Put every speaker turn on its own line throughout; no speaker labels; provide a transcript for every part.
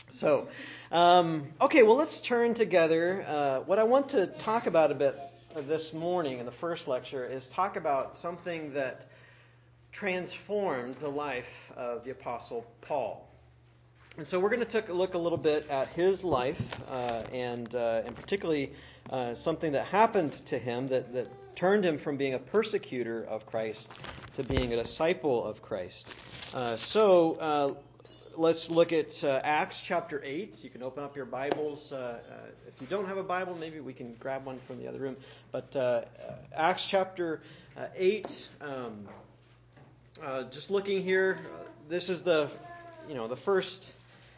Okay, well, let's turn together. What I want to talk about a bit this morning in the first lecture is talk about something that transformed the life of the Apostle Paul. And so we're going to take a look a little bit at his life and particularly something that happened to him that turned him from being a persecutor of Christ to being a disciple of Christ. Let's look at Acts chapter 8. You can open up your Bibles. If you don't have a Bible, maybe we can grab one from the other room. But Acts chapter 8, just looking here, this is the first,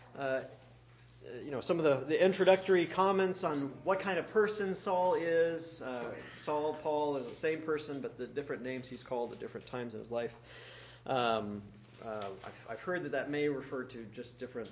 some of the introductory comments on what kind of person Saul is. Saul, Paul, is the same person, but the different names he's called at different times in his life. I've heard that may refer to just different,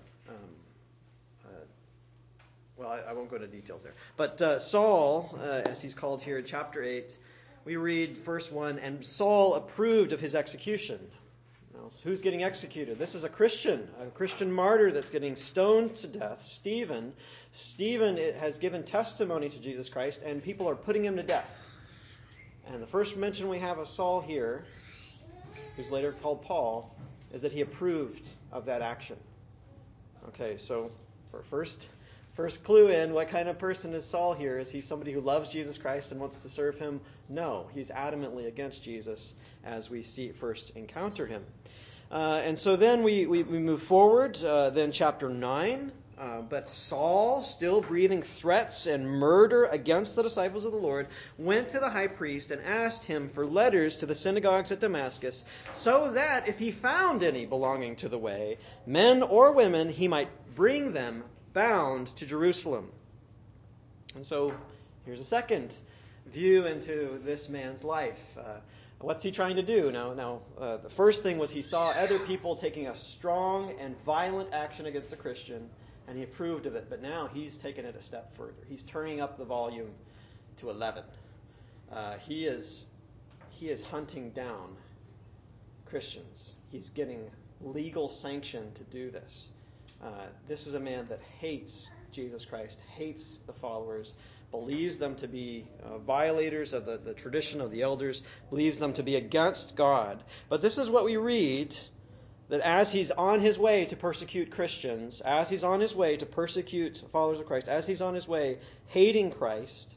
I won't go into details there. But Saul, as he's called here in chapter 8, we read verse 1, and Saul approved of his execution. Now, who's getting executed? This is a Christian martyr that's getting stoned to death, Stephen. Stephen has given testimony to Jesus Christ, and people are putting him to death. And the first mention we have of Saul here, who's later called Paul, is that he approved of that action. Okay, so for first clue in what kind of person is Saul here? Is he somebody who loves Jesus Christ and wants to serve him? No, he's adamantly against Jesus as we first encounter him. And so then we move forward, then chapter 9. But Saul, still breathing threats and murder against the disciples of the Lord, went to the high priest and asked him for letters to the synagogues at Damascus, so that if he found any belonging to the way, men or women, he might bring them bound to Jerusalem. And so here's a second view into this man's life. What's he trying to do? Now, the first thing was he saw other people taking a strong and violent action against a Christian, and he approved of it. But now he's taken it a step further. He's turning up the volume to 11. He is hunting down Christians. He's getting legal sanction to do this. This is a man that hates Jesus Christ, hates the followers, believes them to be violators of the tradition of the elders, believes them to be against God. But this is what we read, that as he's on his way to persecute Christians, as he's on his way to persecute followers of Christ, as he's on his way hating Christ,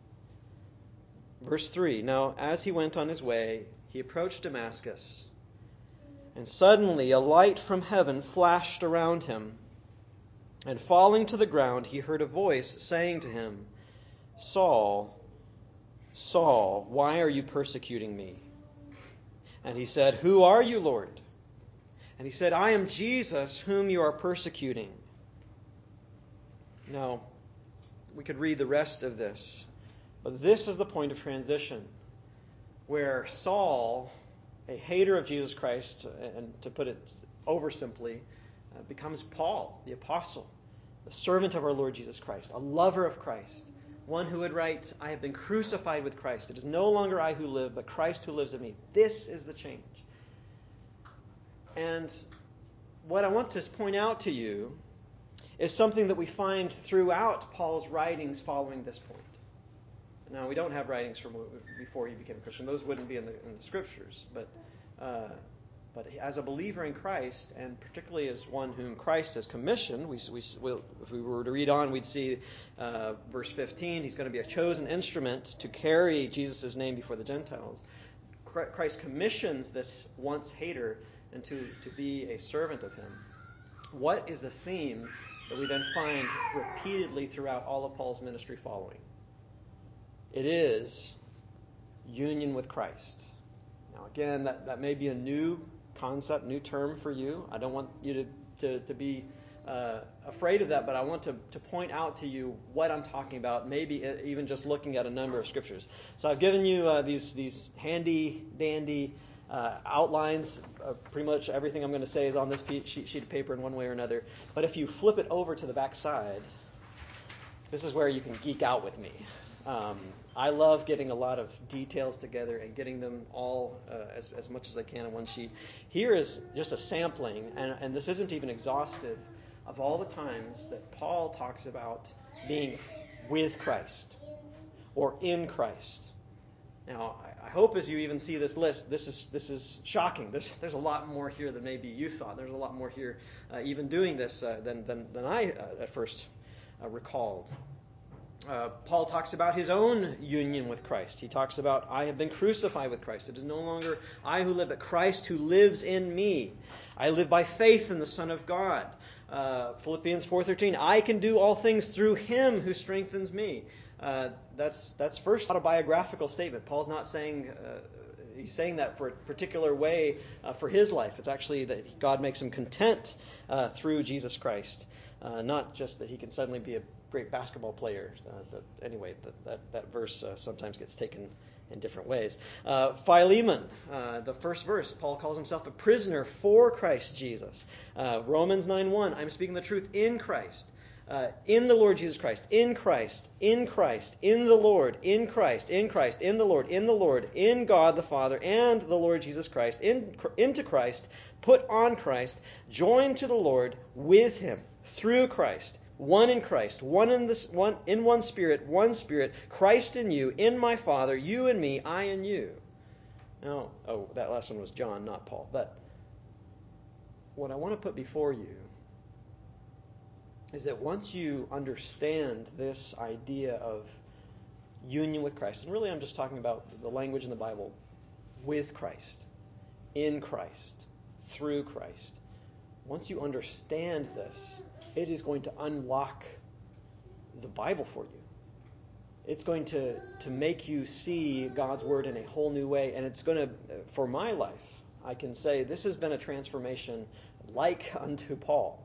verse 3, now as he went on his way, he approached Damascus, and suddenly a light from heaven flashed around him, and falling to the ground, he heard a voice saying to him, Saul, Saul, why are you persecuting me? And he said, Who are you, Lord? And he said, I am Jesus, whom you are persecuting. Now, we could read the rest of this, but this is the point of transition, where Saul, a hater of Jesus Christ, and to put it oversimply, becomes Paul, the apostle, the servant of our Lord Jesus Christ, a lover of Christ, one who would write, I have been crucified with Christ. It is no longer I who live, but Christ who lives in me. This is the change. And what I want to point out to you is something that we find throughout Paul's writings following this point. Now, we don't have writings from before he became a Christian. Those wouldn't be in the Scriptures. But as a believer in Christ, and particularly as one whom Christ has commissioned, if we were to read on, we'd see verse 15, he's going to be a chosen instrument to carry Jesus' name before the Gentiles. Christ commissions this once hater and to be a servant of him. What is the theme that we then find repeatedly throughout all of Paul's ministry following? It is union with Christ. Now again, that may be a new concept, new term for you. I don't want you to be afraid of that, but I want to point out to you what I'm talking about, maybe even just looking at a number of scriptures. So I've given you these handy-dandy outlines. Pretty much everything I'm going to say is on this sheet of paper in one way or another. But if you flip it over to the back side, this is where you can geek out with me. I love getting a lot of details together and getting them all as much as I can on one sheet. Here is just a sampling, and this isn't even exhaustive, of all the times that Paul talks about being with Christ or in Christ. Now, I hope as you even see this list, this is shocking. There's a lot more here than maybe you thought. There's a lot more here, even doing this, than I at first recalled. Paul talks about his own union with Christ. He talks about, I have been crucified with Christ. It is no longer I who live, but Christ who lives in me. I live by faith in the Son of God. Philippians 4:13, I can do all things through him who strengthens me. That's first autobiographical statement. Paul's not saying, he's saying that for a particular way for his life. It's actually that God makes him content through Jesus Christ. Not just that he can suddenly be a great basketball player. Anyway, that verse sometimes gets taken in different ways. Philemon, the first verse, Paul calls himself a prisoner for Christ Jesus. Romans 9:1, I'm speaking the truth in Christ. In the Lord Jesus Christ, in Christ, in Christ, in the Lord, in Christ, in Christ, in the Lord, in the Lord, in God the Father, and the Lord Jesus Christ, into Christ, put on Christ, joined to the Lord, with him, through Christ, one in Christ, one in one Spirit, Christ in you, in my Father, you in me, I in you. Now, that last one was John, not Paul. But what I want to put before you is that once you understand this idea of union with Christ, and really I'm just talking about the language in the Bible, with Christ, in Christ, through Christ. Once you understand this, it is going to unlock the Bible for you. It's going to make you see God's Word in a whole new way. And it's going to, for my life, I can say this has been a transformation like unto Paul.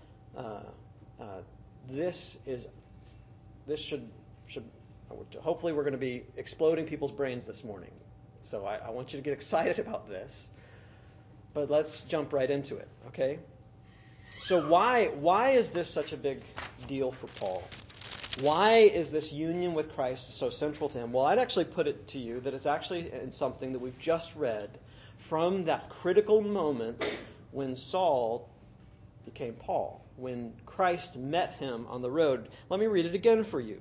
This should hopefully we're going to be exploding people's brains this morning. So I want you to get excited about this. But let's jump right into it, okay? So why is this such a big deal for Paul? Why is this union with Christ so central to him? Well, I'd actually put it to you that it's actually in something that we've just read from that critical moment when Saul became Paul, when Christ met him on the road. Let me read it again for you.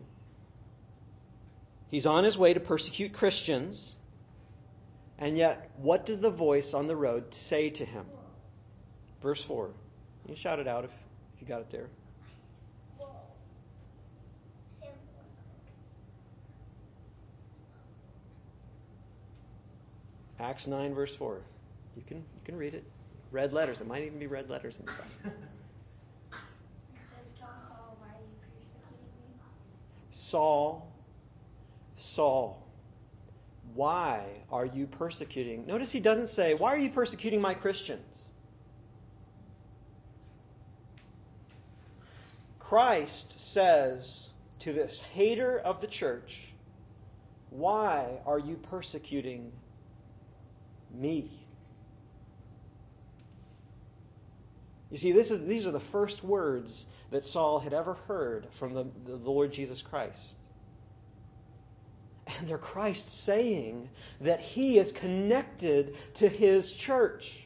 He's on his way to persecute Christians, and yet what does the voice on the road say to him? Verse 4. You shout it out if you got it there. Acts 9, verse 4. You can read it. Red letters. It might even be red letters in the Bible.
It says, Saul, why are you persecuting me?
Saul, Saul, why are you persecuting? Notice he doesn't say, why are you persecuting my Christians? Christ says to this hater of the church, why are you persecuting me? You see, these are the first words that Saul had ever heard from the Lord Jesus Christ. And they're Christ saying that he is connected to his church.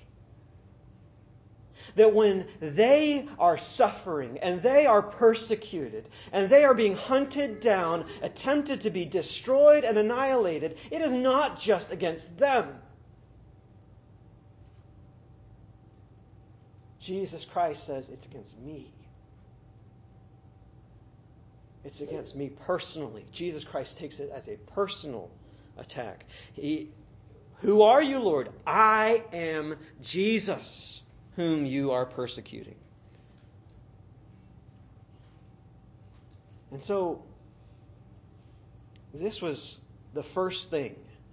That when they are suffering and they are persecuted and they are being hunted down, attempted to be destroyed and annihilated, it is not just against them. Jesus Christ says it's against me. It's against me personally. Jesus Christ takes it as a personal attack. Who are you, Lord? I am Jesus, whom you are persecuting. And so, this was the first thing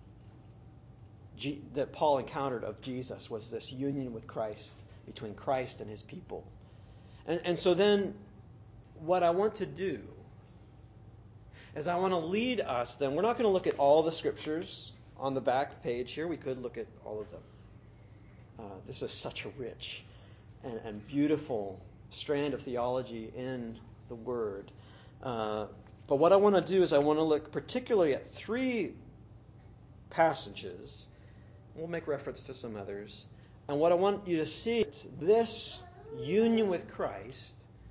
that Paul encountered of Jesus, was this union with Christ, between Christ and his people. And so then, what I want to do is I want to lead us, then we're not going to look at all the scriptures on the back page here. We could look at all of them. This is such a rich and beautiful strand of theology in the Word. But what I want to do is I want to look particularly at 3 passages. We'll make reference to some others. And what I want you to see is this union with Christ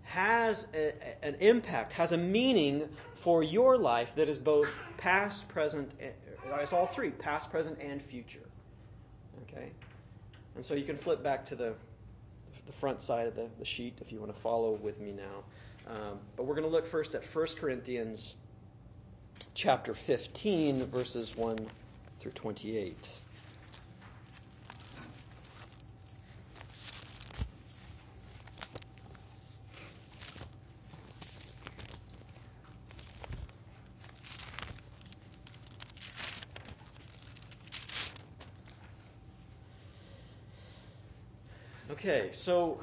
has an impact, has a meaning for your life that is both past, present, it's all three, past, present, and future. Okay? And so you can flip back to the front side of the sheet if you want to follow with me now. But we're going to look first at 1 Corinthians chapter 15, verses 1 through 28. Okay, so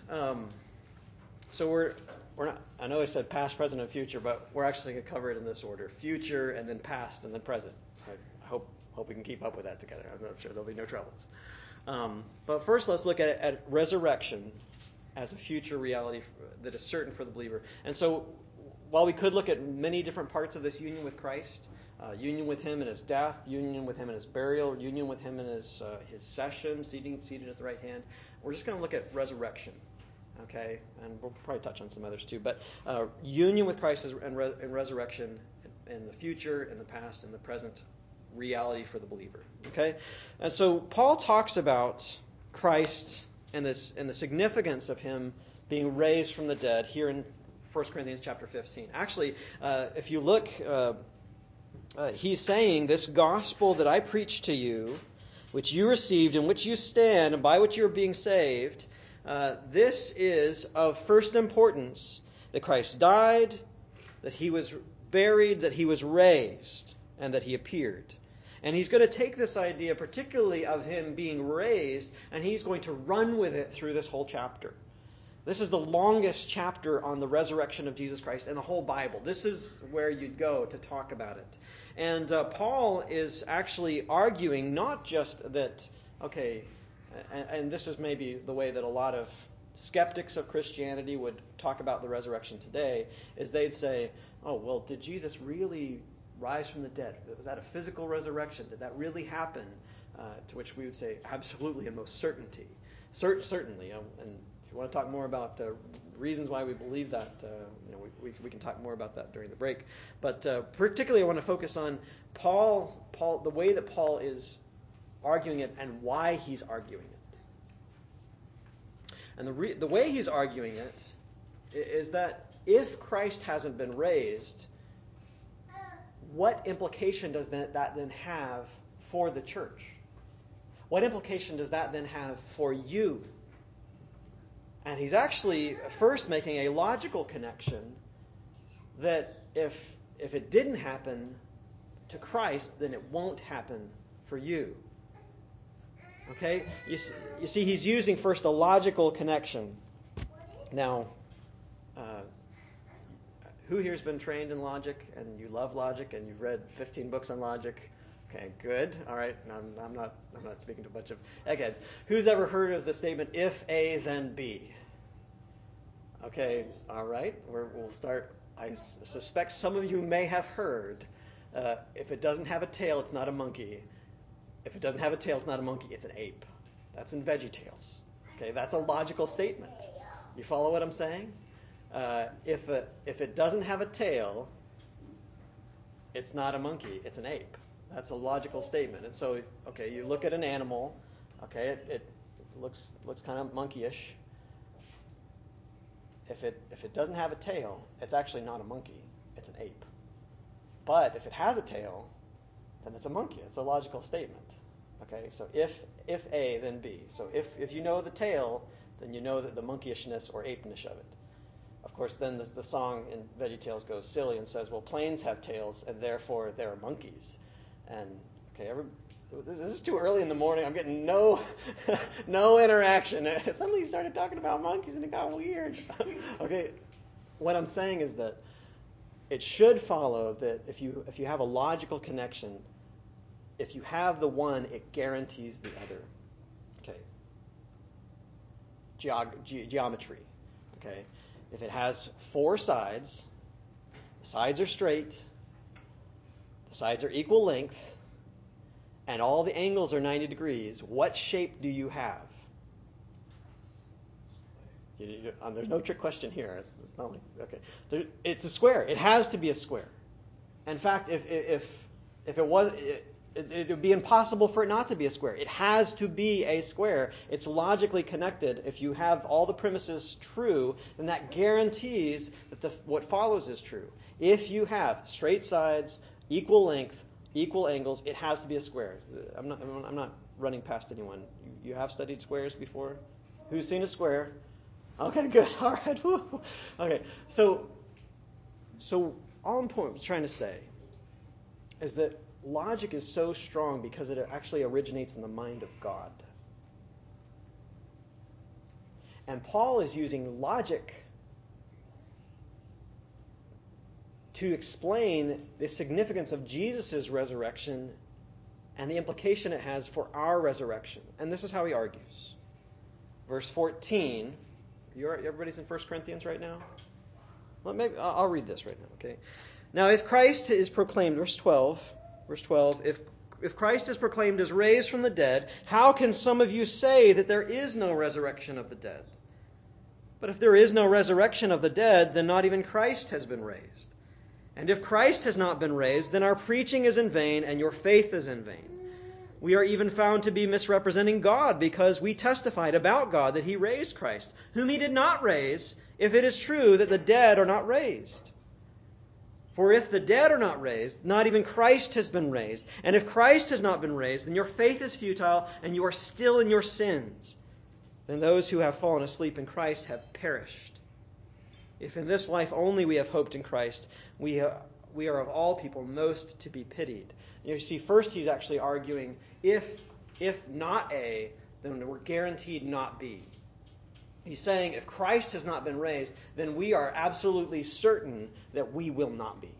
we're not. I know I said past, present, and future, but we're actually going to cover it in this order: future, and then past, and then present. I hope we can keep up with that together. I'm not sure there'll be no troubles. But first, let's look at resurrection as a future reality that is certain for the believer. And so, while we could look at many different parts of this union with Christ, union with Him in His death, union with Him in His burial, union with Him in His session, seated at the right hand, we're just going to look at resurrection. Okay, and we'll probably touch on some others too. But union with Christ and resurrection in the future, in the past, in the present reality for the believer. Okay, and so Paul talks about Christ and the significance of Him being raised from the dead here in 1 Corinthians chapter 15. Actually, if you look, he's saying, "This gospel that I preach to you, which you received, in which you stand, and by which you are being saved, this is of first importance, that Christ died, that He was buried, that He was raised, and that He appeared." And he's going to take this idea, particularly of Him being raised, and he's going to run with it through this whole chapter. This is the longest chapter on the resurrection of Jesus Christ in the whole Bible. This is where you'd go to talk about it. And Paul is actually arguing not just that, okay, and this is maybe the way that a lot of skeptics of Christianity would talk about the resurrection today, is they'd say, oh, well, did Jesus really rise from the dead? Was that a physical resurrection? Did that really happen? To which we would say, absolutely, and most certainty. Certainly. And if you want to talk more about reasons why we believe that, we can talk more about that during the break. But particularly I want to focus on Paul, the way that Paul is arguing it and why he's arguing it. And the way he's arguing it is that if Christ hasn't been raised, what implication does that then have for the church? What implication does that then have for you? And he's actually first making a logical connection that if it didn't happen to Christ, then it won't happen for you. Okay? You see, he's using first a logical connection. Now, who here's been trained in logic, and you love logic, and you've read 15 books on logic? Okay, good. All right. I'm not speaking to a bunch of eggheads. Who's ever heard of the statement, if A, then B? Okay, all right. We'll start. I suspect some of you may have heard, if it doesn't have a tail, it's not a monkey. If it doesn't have a tail, it's not a monkey, it's an ape. That's in VeggieTales. Okay, that's a logical statement. You follow what I'm saying? If it doesn't have a tail, it's not a monkey, it's an ape. That's a logical statement. And so, okay, you look at an animal, okay, it looks kind of monkeyish. If it doesn't have a tail, it's actually not a monkey, it's an ape. But if it has a tail, then it's a monkey. It's a logical statement. Okay, so if A, then B. So if you know the tail, then you know that the monkeyish-ness or ape-ness of it. Of course, then the song in VeggieTales goes silly and says, well, planes have tails, and therefore they're monkeys. And, okay, this is too early in the morning. I'm getting no interaction. Somebody started talking about monkeys, and it got weird. Okay, what I'm saying is that it should follow that if you have a logical connection, if you have the one, it guarantees the other. Okay. Geometry. Okay. If it has four sides, the sides are straight, the sides are equal length, and all the angles are 90 degrees, what shape do you have? There's no trick question here. It's not like, okay. It's a square. It has to be a square. In fact, if it was, it would be impossible for it not to be a square. It has to be a square. It's logically connected. If you have all the premises true, then that guarantees that what follows is true. If you have straight sides, equal length, equal angles, it has to be a square. I'm not running past anyone. You have studied squares before? Who's seen a square? Okay, good. All right. Woo. Okay. So all I'm trying to say is that logic is so strong because it actually originates in the mind of God. And Paul is using logic to explain the significance of Jesus' resurrection and the implication it has for our resurrection. And this is how he argues. Verse 14. Everybody's in 1 Corinthians right now? Well, maybe I'll read this right now, okay? Now, if Christ is proclaimed, verse 12, if Christ is proclaimed as raised from the dead, how can some of you say that there is no resurrection of the dead? But if there is no resurrection of the dead, then not even Christ has been raised. And if Christ has not been raised, then our preaching is in vain and your faith is in vain. We are even found to be misrepresenting God because we testified about God that he raised Christ, whom he did not raise, if it is true that the dead are not raised. For if the dead are not raised, not even Christ has been raised. And if Christ has not been raised, then your faith is futile and you are still in your sins. Then those who have fallen asleep in Christ have perished. If in this life only we have hoped in Christ, we are of all people most to be pitied. You see, first he's actually arguing, if not A, then we're guaranteed not B. He's saying if Christ has not been raised, then we are absolutely certain that we will not be.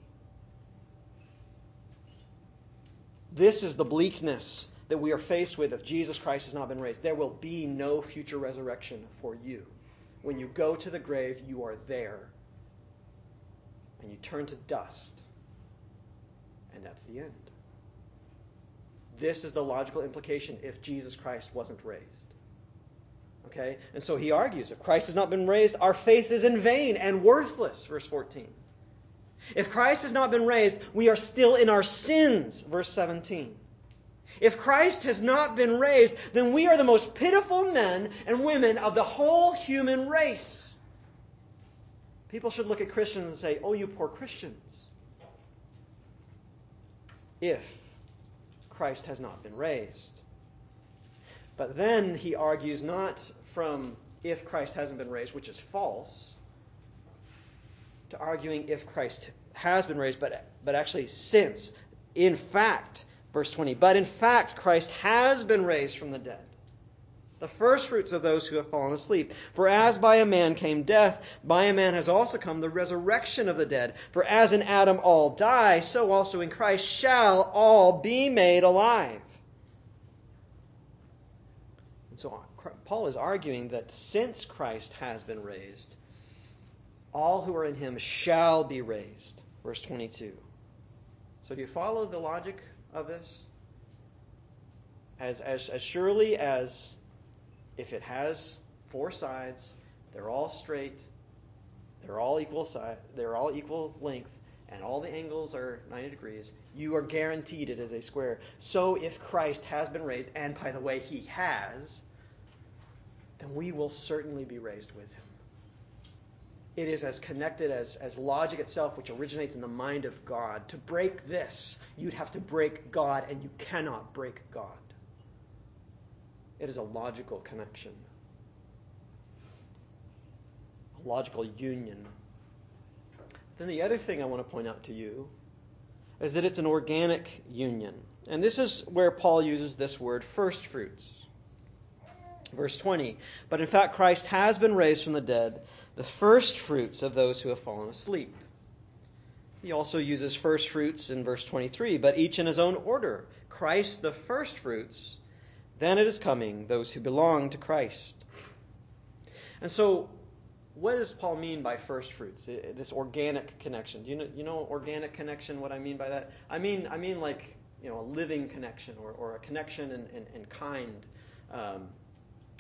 This is the bleakness that we are faced with if Jesus Christ has not been raised. There will be no future resurrection for you. When you go to the grave, you are there. And you turn to dust. And that's the end. This is the logical implication if Jesus Christ wasn't raised. Okay? And so he argues, if Christ has not been raised, our faith is in vain and worthless, verse 14. If Christ has not been raised, we are still in our sins, verse 17. If Christ has not been raised, then we are the most pitiful men and women of the whole human race. People should look at Christians and say, oh, you poor Christians. If Christ has not been raised. But then he argues not from if Christ hasn't been raised, which is false, to arguing if Christ has been raised, but actually since. In fact, verse 20, but in fact Christ has been raised from the dead, the first fruits of those who have fallen asleep. For as by a man came death, by a man has also come the resurrection of the dead. For as in Adam all die, so also in Christ shall all be made alive. And so Paul is arguing that since Christ has been raised, all who are in him shall be raised. Verse 22. So do you follow the logic of this? As surely as if it has four sides, they're all straight, they're all equal length, and all the angles are 90 degrees, you are guaranteed it is a square. So if Christ has been raised, and by the way, he has, then we will certainly be raised with him. It is as connected as logic itself, which originates in the mind of God. To break this, you'd have to break God, and you cannot break God. It is a logical connection, a logical union. Then the other thing I want to point out to you is that it's an organic union. And this is where Paul uses this word, first fruits. Verse 20, but in fact Christ has been raised from the dead, the first fruits of those who have fallen asleep. He also uses first fruits in verse 23, but each in his own order. Christ the first fruits, then it is coming, those who belong to Christ. And so, what does Paul mean by first fruits? This organic connection. Do you know organic connection? What I mean by that? I mean like a living connection or a connection in kind.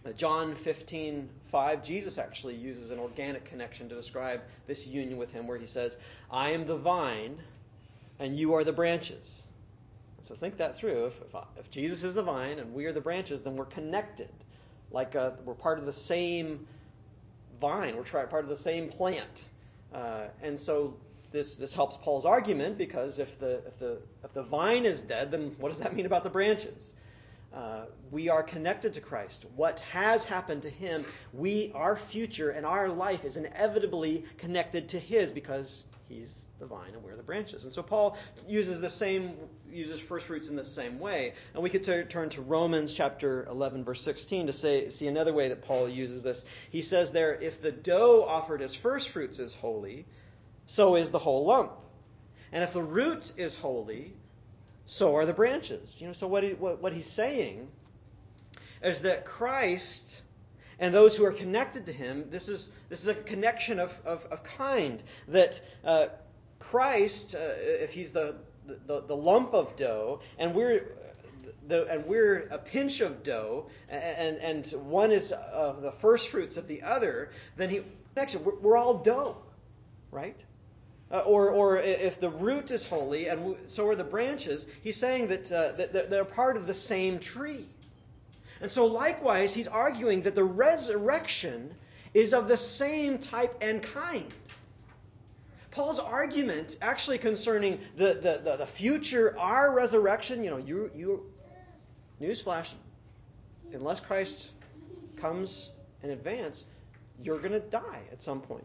John 15:5, Jesus actually uses an organic connection to describe this union with him, where he says, I am the vine and you are the branches. So think that through. If Jesus is the vine and we are the branches, then we're connected. Like we're part of the same vine. We're part of the same plant. And so this helps Paul's argument, because if the vine is dead, then what does that mean about the branches? We are connected to Christ. What has happened to him, our future and our life is inevitably connected to his, because he's the vine and we're the branches. And so Paul uses first fruits in the same way. And we could turn to Romans chapter 11, verse 16 to see another way that Paul uses this. He says there, if the dough offered as first fruits is holy, so is the whole lump. And if the root is holy, so are the branches. So what he's saying is that Christ and those who are connected to him, this is a connection of kind. That Christ, if he's the lump of dough, and we're a pinch of dough, and one is the first fruits of the other, then we're all dough, right? Or if the root is holy and so are the branches, he's saying that they're part of the same tree. And so likewise, he's arguing that the resurrection is of the same type and kind. Paul's argument actually concerning the future, our resurrection, newsflash, unless Christ comes in advance, you're going to die at some point.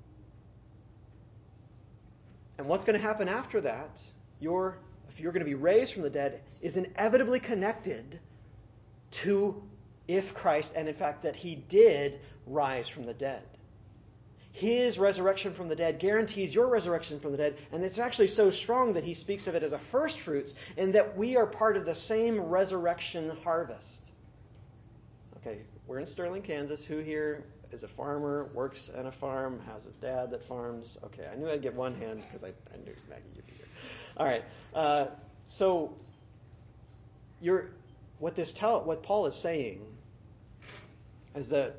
And what's going to happen after that, if you're going to be raised from the dead, is inevitably connected to if Christ, and in fact that he did rise from the dead. His resurrection from the dead guarantees your resurrection from the dead, and it's actually so strong that he speaks of it as a first fruits, and that we are part of the same resurrection harvest. Okay, we're in Sterling, Kansas. Who here is a farmer, works on a farm, has a dad that farms? Okay, I knew I'd get one hand because I knew Maggie you'd be here. All right, so what Paul is saying is that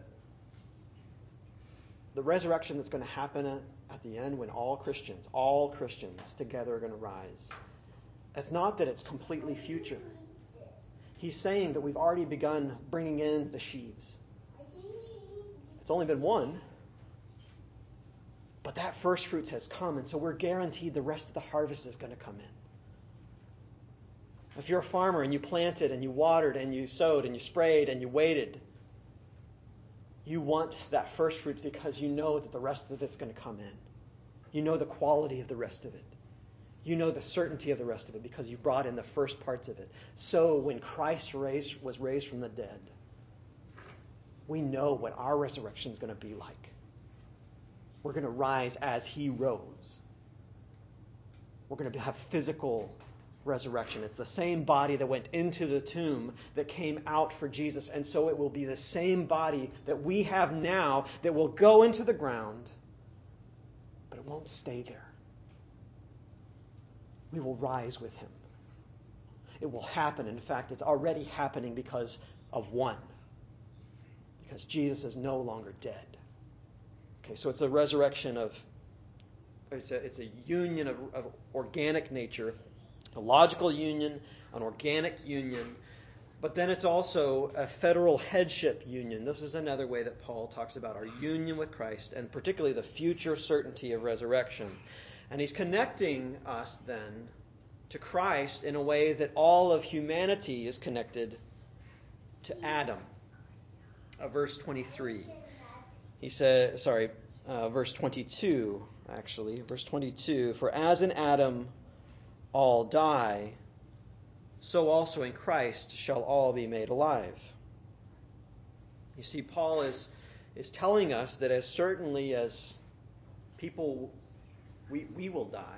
the resurrection that's going to happen at the end, when all Christians together are going to rise, it's not that it's completely future. He's saying that we've already begun bringing in the sheaves. It's only been one, but that first fruits has come, and so we're guaranteed the rest of the harvest is going to come in. If you're a farmer and you planted and you watered and you sowed and you sprayed and you waited, you want that first fruits because you know that the rest of it's going to come in. You know the quality of the rest of it. You know the certainty of the rest of it because you brought in the first parts of it. So when Christ was raised from the dead, we know what our resurrection is going to be like. We're going to rise as he rose. We're going to have physical resurrection. It's the same body that went into the tomb that came out for Jesus. And so it will be the same body that we have now that will go into the ground, but it won't stay there. We will rise with him. It will happen. In fact, it's already happening because of one. Because Jesus is no longer dead. Okay, so it's a resurrection it's a union of organic nature, a logical union, an organic union, but then it's also a federal headship union. This is another way that Paul talks about our union with Christ, and particularly the future certainty of resurrection. And he's connecting us then to Christ in a way that all of humanity is connected to Adam. Verse 23. He said, verse 22, actually. Verse 22, for as in Adam all die, so also in Christ shall all be made alive. You see, Paul is telling us that as certainly as people, we will die,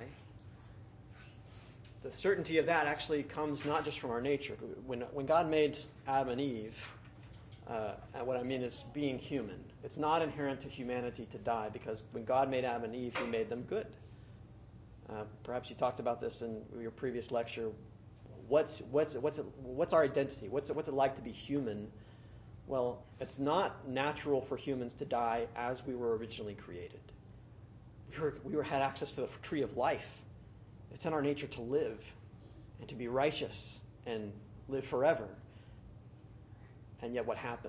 the certainty of that actually comes not just from our nature. When God made Adam and Eve, what I mean is being human. It's not inherent to humanity to die, because when God made Adam and Eve, he made them good. Perhaps you talked about this in your previous lecture. What's our identity? What's it like to be human? Well, it's not natural for humans to die as we were originally created. We had access to the tree of life. It's in our nature to live and to be righteous and live forever. And yet what happened?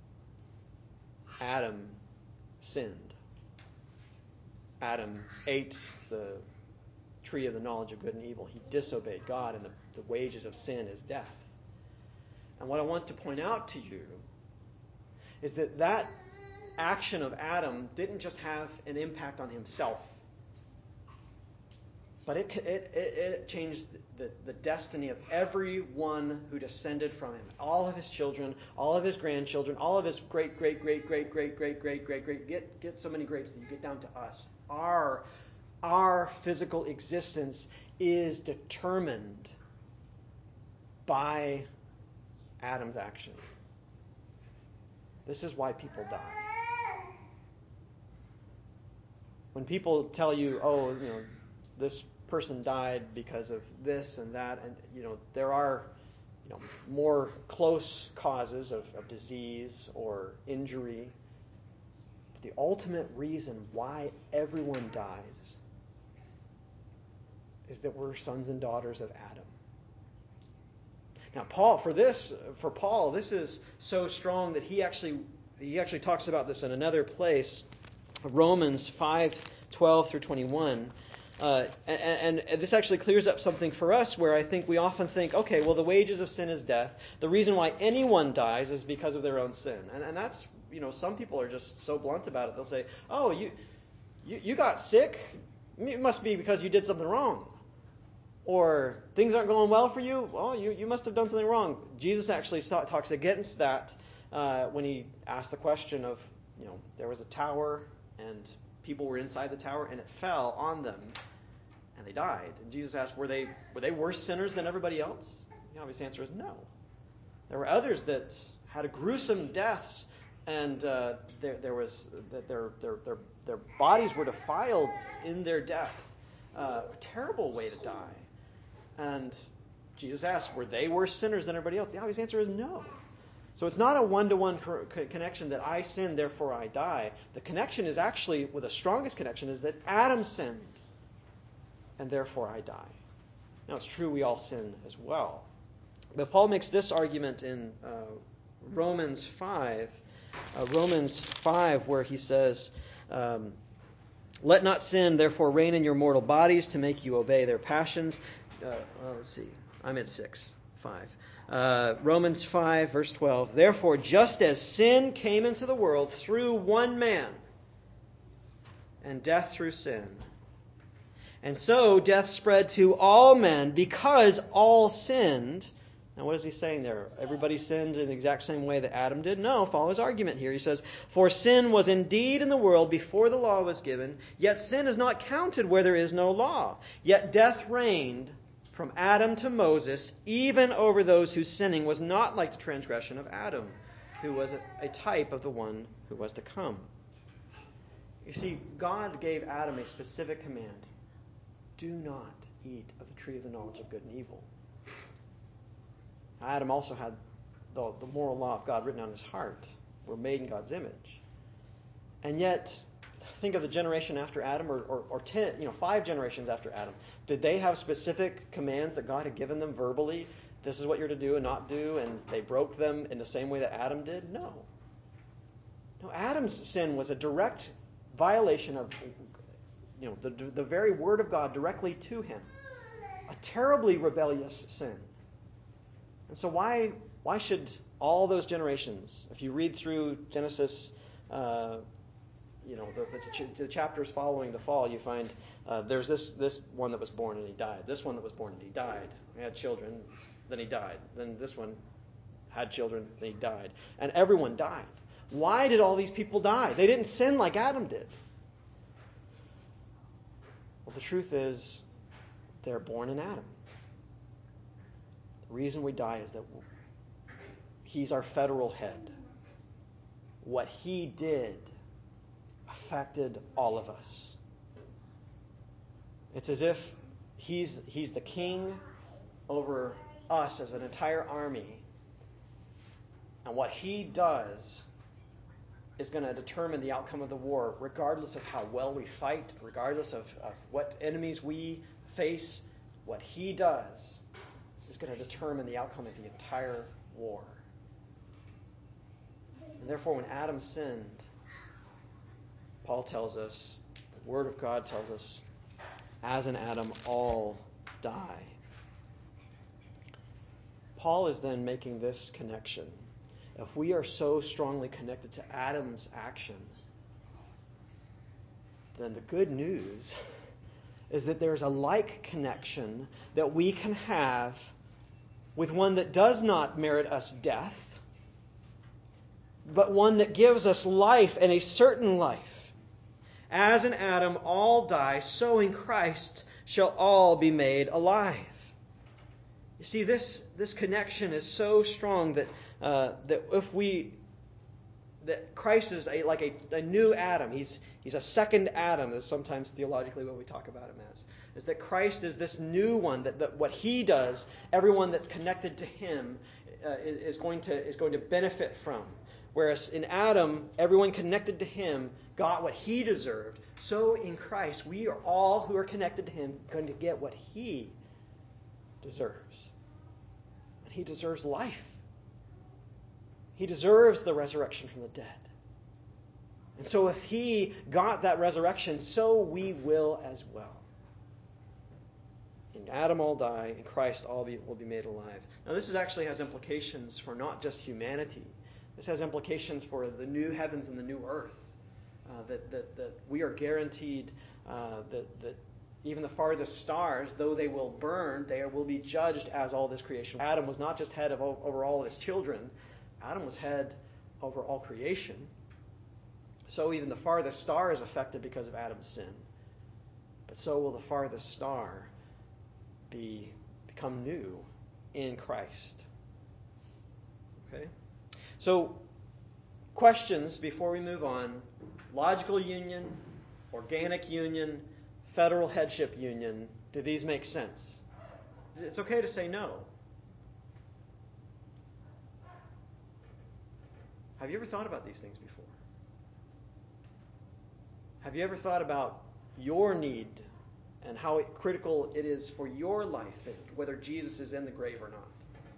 Adam sinned. Adam ate the tree of the knowledge of good and evil. He disobeyed God, and the wages of sin is death. And what I want to point out to you is that action of Adam didn't just have an impact on himself, but it changed the destiny of everyone who descended from him. All of his children, all of his grandchildren, all of his great, get so many greats that you get down to us. Our physical existence is determined by Adam's action. This is why people die. When people tell you, this person died because of this and that, and there are more close causes of disease or injury. But the ultimate reason why everyone dies is that we're sons and daughters of Adam. Now, for Paul, this is so strong that he actually talks about this in another place, Romans 5:12 through 21. And this actually clears up something for us where I think we often think, okay, well, the wages of sin is death. The reason why anyone dies is because of their own sin. And that's, some people are just so blunt about it. They'll say, oh, you got sick? It must be because you did something wrong. Or things aren't going well for you? Well, you must have done something wrong. Jesus actually talks against that when he asked the question of, there was a tower and people were inside the tower and it fell on them and they died. And Jesus asked, were they worse sinners than everybody else? The obvious answer is no. There were others that had gruesome deaths, and their bodies were defiled in their death. A terrible way to die. And Jesus asked, were they worse sinners than everybody else? The obvious answer is no. So it's not a one-to-one connection that I sin, therefore I die. The connection is actually, the strongest connection is that Adam sinned, and therefore I die. Now it's true we all sin as well. But Paul makes this argument in Romans 5. Romans 5, where he says, let not sin therefore reign in your mortal bodies to make you obey their passions. Let's see. I'm at 5. Romans 5, verse 12. Therefore, just as sin came into the world through one man, and death through sin, and so death spread to all men because all sinned. Now, what is he saying there? Everybody sinned in the exact same way that Adam did? No, follow his argument here. He says, for sin was indeed in the world before the law was given, yet sin is not counted where there is no law. Yet death reigned from Adam to Moses, even over those whose sinning was not like the transgression of Adam, who was a type of the one who was to come. You see, God gave Adam a specific command. Do not eat of the tree of the knowledge of good and evil. Adam also had the moral law of God written on his heart. We're made in God's image. And yet, think of the generation after Adam, or 5 generations after Adam. Did they have specific commands that God had given them verbally? This is what you're to do and not do, and they broke them in the same way that Adam did? No. No, Adam's sin was a direct violation of the very word of God directly to him. A terribly rebellious sin. And so why should all those generations, if you read through Genesis, the chapters following the fall, you find there's this one that was born and he died. This one that was born and he died. He had children, then he died. Then this one had children, then he died. And everyone died. Why did all these people die? They didn't sin like Adam did. Well, the truth is, they're born in Adam. The reason we die is that he's our federal head. What he did affected all of us. It's as if he's the king over us as an entire army. And what he does is going to determine the outcome of the war, regardless of how well we fight, regardless of what enemies we face. What he does is going to determine the outcome of the entire war. And therefore, when Adam sinned, Paul tells us, the Word of God tells us, as in Adam, all die. Paul is then making this connection. If we are so strongly connected to Adam's action, then the good news is that there's a like connection that we can have with one that does not merit us death, but one that gives us life, and a certain life. As in Adam all die, so in Christ shall all be made alive. You see, this connection is so strong that that Christ is like a new Adam. He's a second Adam, is sometimes theologically what we talk about him as. Is that Christ is this new one, that what he does, everyone that's connected to him is going to benefit from. Whereas in Adam, everyone connected to him got what he deserved. So in Christ, we are all who are connected to him going to get what he deserves. And he deserves life. He deserves the resurrection from the dead. And so if he got that resurrection, so we will as well. In Adam all die, in Christ all will be made alive. Now this actually has implications for not just humanity. This has implications for the new heavens and the new earth. That we are guaranteed that even the farthest stars, though they will burn, they will be judged as all this creation. Adam was not just head over all of his children. Adam was head over all creation. So even the farthest star is affected because of Adam's sin. But so will the farthest star become new in Christ. Okay? So, questions before we move on. Logical union, organic union, federal headship union. Do these make sense? It's okay to say no. Have you ever thought about these things before? Have you ever thought about your need and how critical it is for your life, whether Jesus is in the grave or not?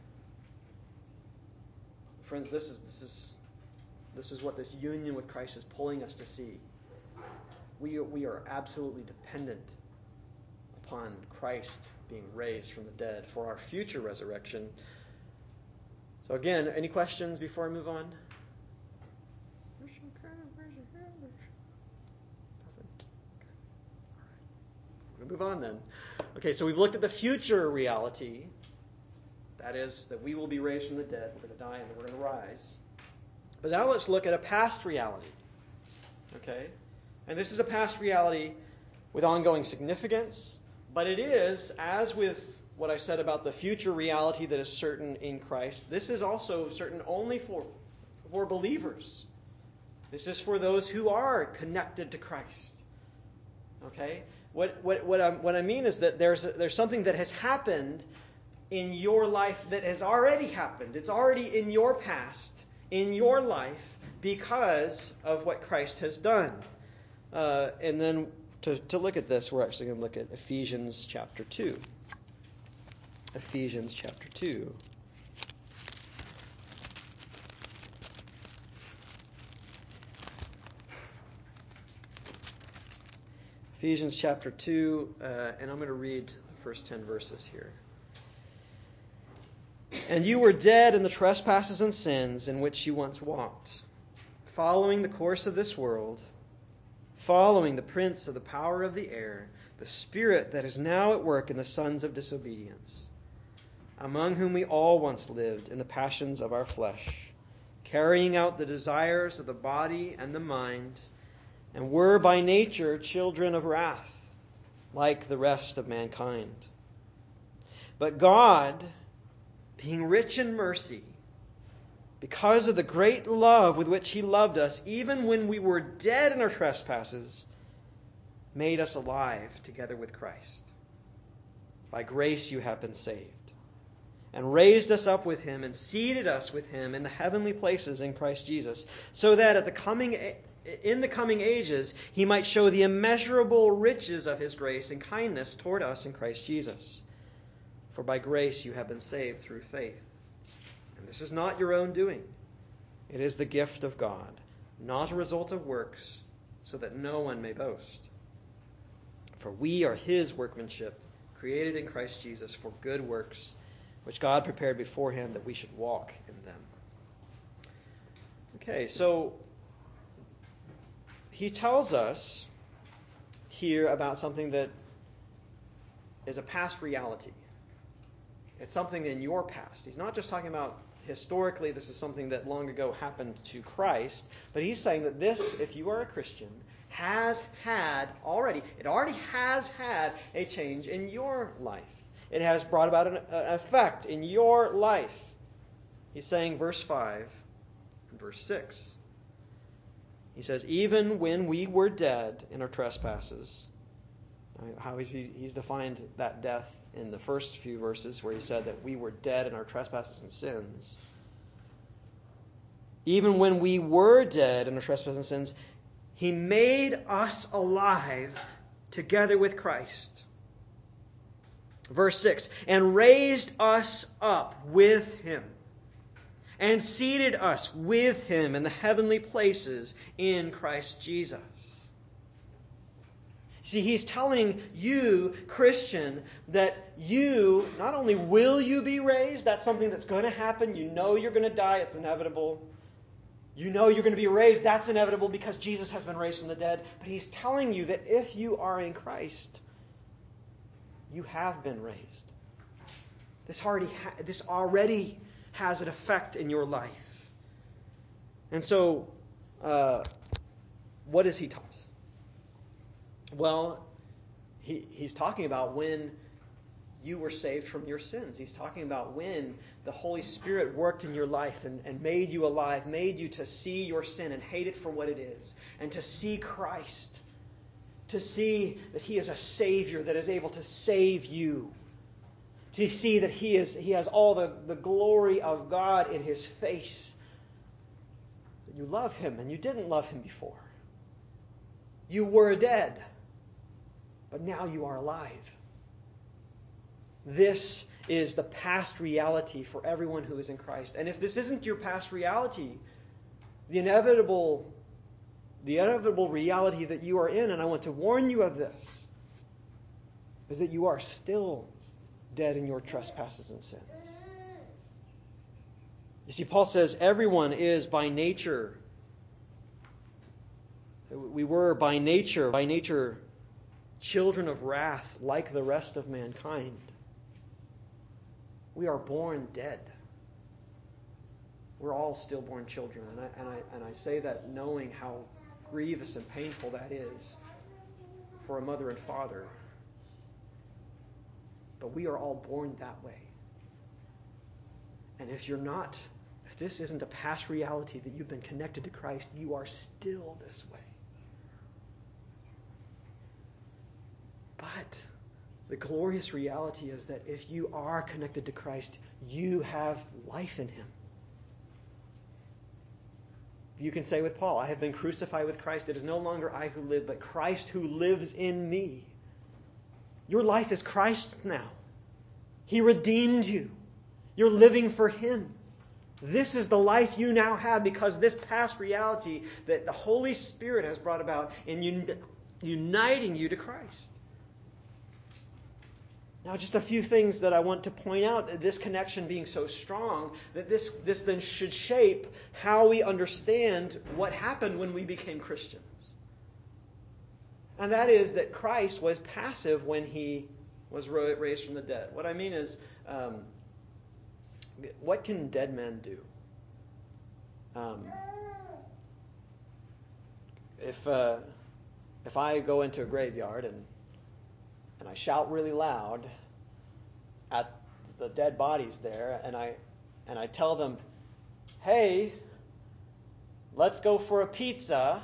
Friends, this is what this union with Christ is pulling us to see. We are absolutely dependent upon Christ being raised from the dead for our future resurrection. So again, any questions before I move on? We're going to move on then. Okay, so we've looked at the future reality. That is, that we will be raised from the dead. We're going to die and then we're going to rise. But now let's look at a past reality. Okay? And this is a past reality with ongoing significance. But it is, as with what I said about the future reality that is certain in Christ, this is also certain only for believers. This is for those who are connected to Christ. Okay? What I mean is that there's something that has happened in your life that has already happened. It's already in your past, in your life, because of what Christ has done. And then to look at this, we're actually going to look at Ephesians chapter 2. Ephesians chapter 2. Ephesians chapter 2, and I'm going to read the first 10 verses here. And you were dead in the trespasses and sins in which you once walked, following the course of this world, following the prince of the power of the air, the spirit that is now at work in the sons of disobedience, among whom we all once lived in the passions of our flesh, carrying out the desires of the body and the mind, and were by nature children of wrath, like the rest of mankind. But God, being rich in mercy, because of the great love with which he loved us, even when we were dead in our trespasses, made us alive together with Christ. By grace you have been saved. and raised us up with him and seated us with him in the heavenly places in Christ Jesus, so that in the coming ages he might show the immeasurable riches of his grace and kindness toward us in Christ Jesus. For by grace you have been saved through faith. And this is not your own doing. It is the gift of God, not a result of works, so that no one may boast. For we are his workmanship, created in Christ Jesus for good works, which God prepared beforehand that we should walk in them. Okay, so he tells us here about something that is a past reality. It's something in your past. He's not just talking about historically this is something that long ago happened to Christ, but he's saying that this, if you are a Christian, it already has had a change in your life. It has brought about an effect in your life. He's saying, verse 5 and verse 6. He says, even when we were dead in our trespasses. How he's defined that death in the first few verses where he said that we were dead in our trespasses and sins. Even when we were dead in our trespasses and sins, he made us alive together with Christ. Verse 6, and raised us up with him and seated us with him in the heavenly places in Christ Jesus. See, he's telling you, Christian, that you, not only will you be raised, that's something that's going to happen. You know you're going to die, it's inevitable. You know you're going to be raised, that's inevitable because Jesus has been raised from the dead. But he's telling you that if you are in Christ, you have been raised. This already has an effect in your life. And so, what is he taught? Well, he's talking about when you were saved from your sins. He's talking about when the Holy Spirit worked in your life and made you alive, made you to see your sin and hate it for what it is, and to see Christ, to see that he is a Savior that is able to save you, to see that he has all the glory of God in his face, that you love him and you didn't love him before. You were dead, but now you are alive. This is the past reality for everyone who is in Christ. And if this isn't your past reality, the inevitable reality that you are in, and I want to warn you of this, is that you are still dead in your trespasses and sins. You see, Paul says everyone is by nature. We were by nature, children of wrath like the rest of mankind. We are born dead. We're all stillborn children. And I say that knowing how grievous and painful that is for a mother and father. But we are all born that way. And if this isn't a past reality that you've been connected to Christ, you are still this way. But the glorious reality is that if you are connected to Christ, you have life in him. You can say with Paul, I have been crucified with Christ. It is no longer I who live, but Christ who lives in me. Your life is Christ's now. He redeemed you. You're living for him. This is the life you now have because this past reality that the Holy Spirit has brought about in uniting you to Christ. Now, just a few things that I want to point out, this connection being so strong, that this then should shape how we understand what happened when we became Christians. And that is that Christ was passive when he was raised from the dead. What I mean is, what can dead men do? If I go into a graveyard and I shout really loud at the dead bodies there, and I tell them, hey, let's go for a pizza,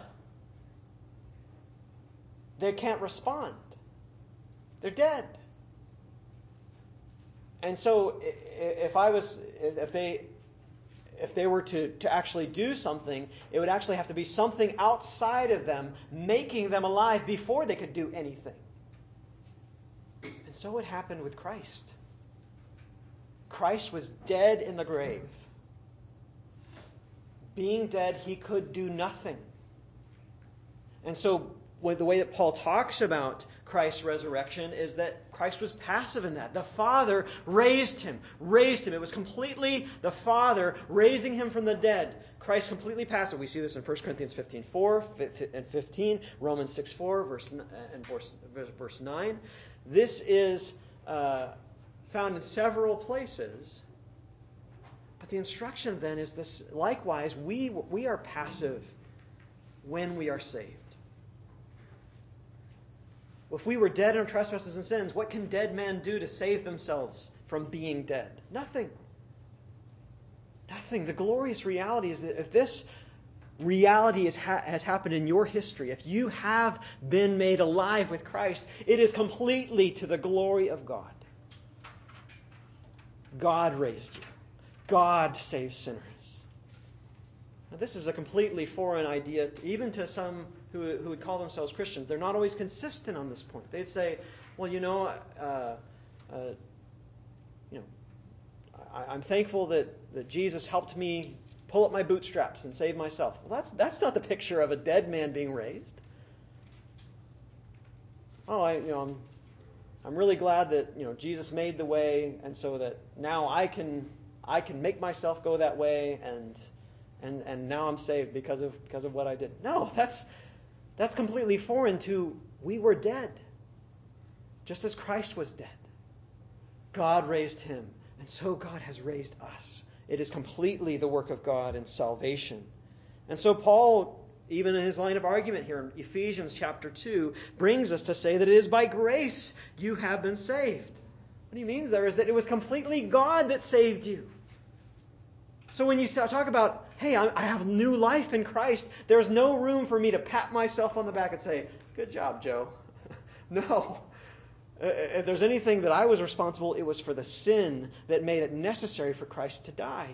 they can't respond. They're dead. And so if they were to actually do something, it would actually have to be something outside of them, making them alive before they could do anything. And so it happened with Christ. Christ was dead in the grave. Being dead, he could do nothing. And so the way that Paul talks about Christ's resurrection is that Christ was passive in that. The Father raised him. It was completely the Father raising him from the dead. Christ completely passive. We see this in 1 Corinthians 15:4 and 15, Romans 6:4, verse 9. This is found in several places. But the instruction then is this: likewise, we are passive when we are saved. If we were dead in our trespasses and sins, what can dead men do to save themselves from being dead? Nothing. Nothing. The glorious reality is that if this reality has happened in your history, if you have been made alive with Christ, it is completely to the glory of God. God raised you. God saves sinners. Now, this is a completely foreign idea, even to some who would call themselves Christians. They're not always consistent on this point. They'd say, well, I'm thankful that Jesus helped me pull up my bootstraps and save myself. Well, that's not the picture of a dead man being raised. I'm really glad that Jesus made the way, and so that now I can make myself go that way, and now I'm saved because of what I did. No, that's completely foreign to we were dead, just as Christ was dead. God raised him, and so God has raised us. It is completely the work of God in salvation. And so Paul, even in his line of argument here in Ephesians chapter 2, brings us to say that it is by grace you have been saved. What he means there is that it was completely God that saved you. So when you talk about, hey, I have new life in Christ, there's no room for me to pat myself on the back and say, good job, Joe. No. If there's anything that I was responsible, it was for the sin that made it necessary for Christ to die.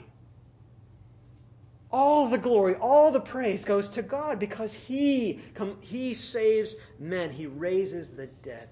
All the glory, all the praise goes to God because He saves men. He raises the dead.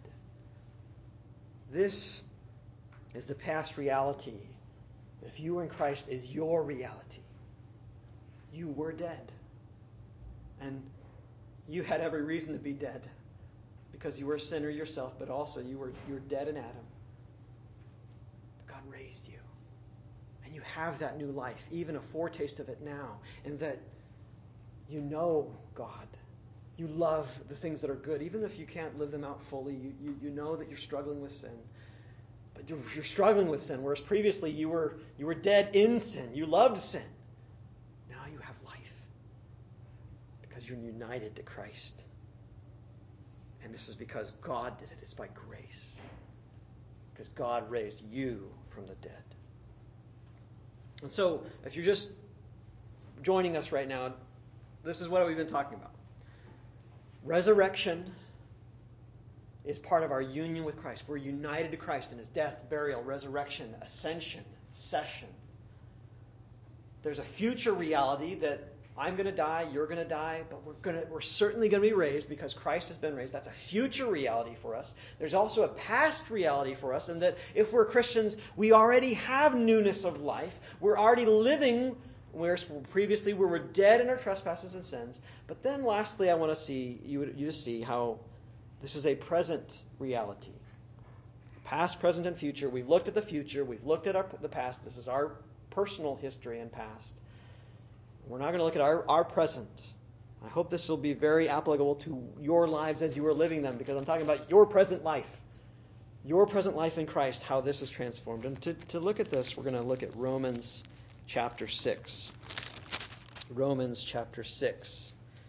This is the past reality. If you were in Christ, is your reality. You were dead. And you had every reason to be dead because you were a sinner yourself, but also you were dead in Adam. God raised you. And you have that new life, even a foretaste of it now, in that you know God. You love the things that are good, even if you can't live them out fully. You know that you're struggling with sin. But you're struggling with sin, whereas previously you were dead in sin. You loved sin. Now you have life because you're united to Christ. And this is because God did it. It's by grace. Because God raised you from the dead. And so, if you're just joining us right now, this is what we've been talking about. Resurrection is part of our union with Christ. We're united to Christ in his death, burial, resurrection, ascension, session. There's a future reality that I'm going to die, you're going to die, but we're certainly going to be raised because Christ has been raised. That's a future reality for us. There's also a past reality for us, and that if we're Christians, we already have newness of life. We're already living where previously we were dead in our trespasses and sins. But then lastly, I want to see you to see how this is a present reality. Past, present, and future. We've looked at the future. We've looked at the past. This is our personal history and past. We're not going to look at our present. I hope this will be very applicable to your lives as you are living them, because I'm talking about your present life. Your present life in Christ, how this is transformed. And to look at this, we're going to look at Romans chapter 6. Romans chapter 6.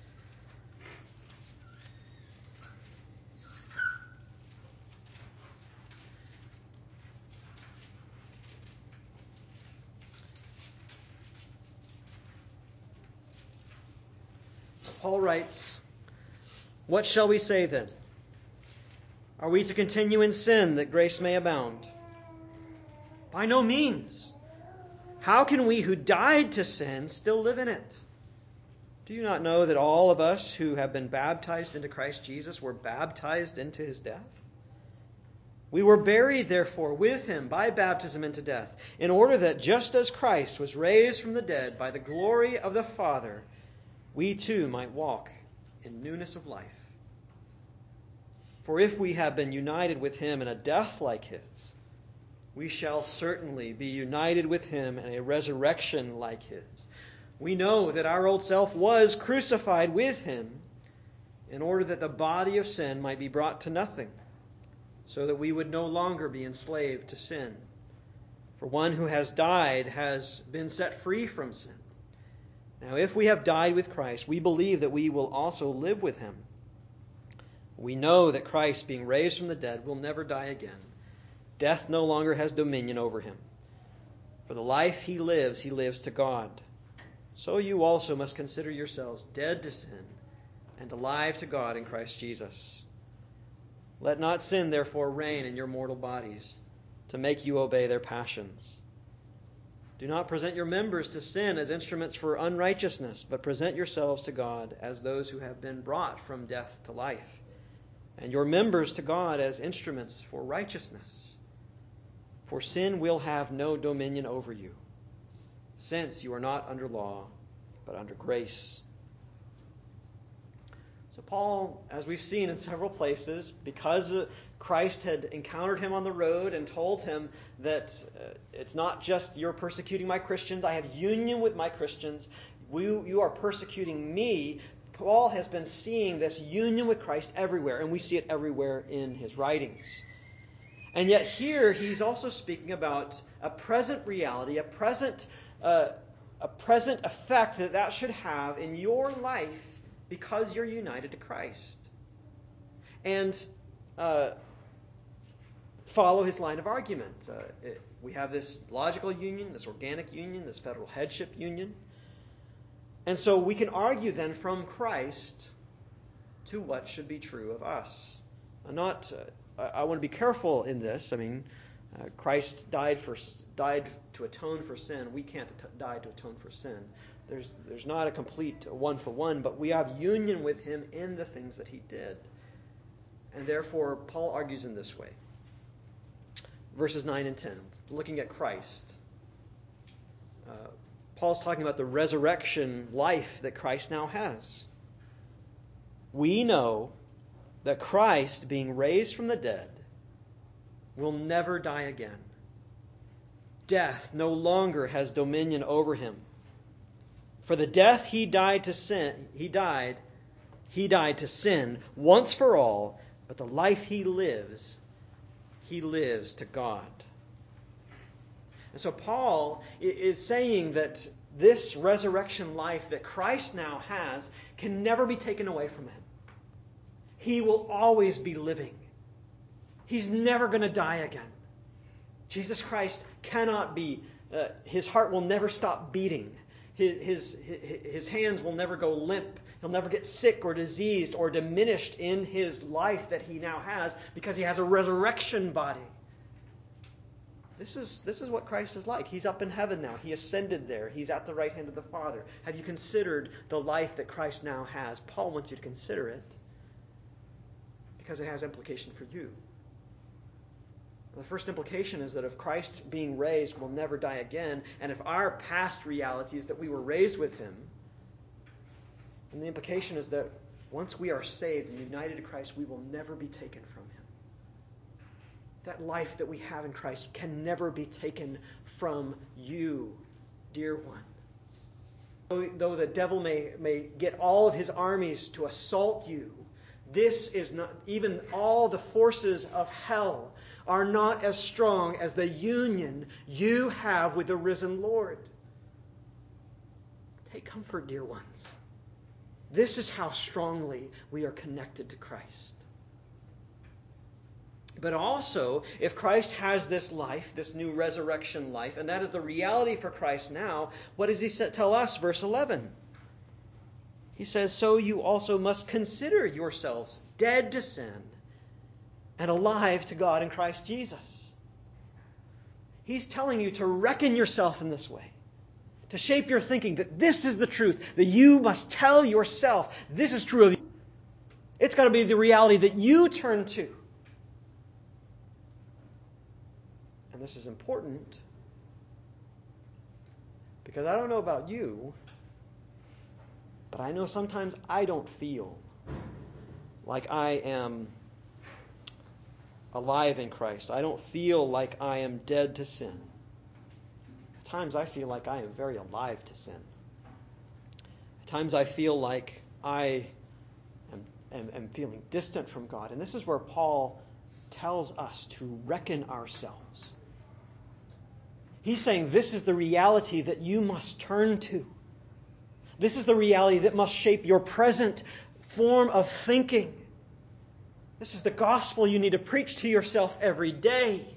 Paul writes, "What shall we say then? Are we to continue in sin that grace may abound? By no means. How can we who died to sin still live in it? Do you not know that all of us who have been baptized into Christ Jesus were baptized into his death? We were buried, therefore, with him by baptism into death, in order that just as Christ was raised from the dead by the glory of the Father, we too might walk in newness of life. For if we have been united with him in a death like his, we shall certainly be united with him in a resurrection like his. We know that our old self was crucified with him in order that the body of sin might be brought to nothing, so that we would no longer be enslaved to sin. For one who has died has been set free from sin. Now, if we have died with Christ, we believe that we will also live with him. We know that Christ, being raised from the dead, will never die again. Death no longer has dominion over him. For the life he lives to God. So you also must consider yourselves dead to sin and alive to God in Christ Jesus. Let not sin, therefore, reign in your mortal bodies to make you obey their passions. Do not present your members to sin as instruments for unrighteousness, but present yourselves to God as those who have been brought from death to life, and your members to God as instruments for righteousness. For sin will have no dominion over you, since you are not under law, but under grace. So Paul, as we've seen in several places, because Christ had encountered him on the road and told him that it's not just you're persecuting my Christians, I have union with my Christians, you are persecuting me. Paul has been seeing this union with Christ everywhere, and we see it everywhere in his writings. And yet here he's also speaking about a present reality, a present effect that should have in your life because you're united to Christ. And follow his line of argument. We have this logical union, this organic union, this federal headship union. And so we can argue then from Christ to what should be true of us. I want to be careful in this. I mean, Christ died to atone for sin. We can't die to atone for sin. There's not a complete one-for-one, but we have union with him in the things that he did. And therefore, Paul argues in this way. Verses 9 and 10, looking at Christ. Paul's talking about the resurrection life that Christ now has. We know that Christ, being raised from the dead, will never die again. Death no longer has dominion over him. For the death he died to sin once for all, but the life he lives to God. And so Paul is saying that this resurrection life that Christ now has can never be taken away from him. He will always be living. He's never going to die again. Jesus Christ cannot be, his heart will never stop beating. His hands will never go limp. He'll never get sick or diseased or diminished in his life that he now has because he has a resurrection body. This is what Christ is like. He's up in heaven now. He ascended there. He's at the right hand of the Father. Have you considered the life that Christ now has? Paul wants you to consider it because it has implication for you. The first implication is that if Christ being raised will never die again, and if our past reality is that we were raised with him, then the implication is that once we are saved and united to Christ, we will never be taken from him. That life that we have in Christ can never be taken from you, dear one. Though the devil may get all of his armies to assault you, this is not, even all the forces of hell are not as strong as the union you have with the risen Lord. Take comfort, dear ones. This is how strongly we are connected to Christ. But also, if Christ has this life, this new resurrection life, and that is the reality for Christ now, what does he tell us? Verse 11. He says, so you also must consider yourselves dead to sin and alive to God in Christ Jesus. He's telling you to reckon yourself in this way, to shape your thinking that this is the truth, that you must tell yourself this is true of you. It's got to be the reality that you turn to. And this is important because I don't know about you, but I know sometimes I don't feel like I am alive in Christ. I don't feel like I am dead to sin. At times I feel like I am very alive to sin. At times I feel like I am feeling distant from God. And this is where Paul tells us to reckon ourselves. He's saying this is the reality that you must turn to. This is the reality that must shape your present form of thinking. This is the gospel you need to preach to yourself every day.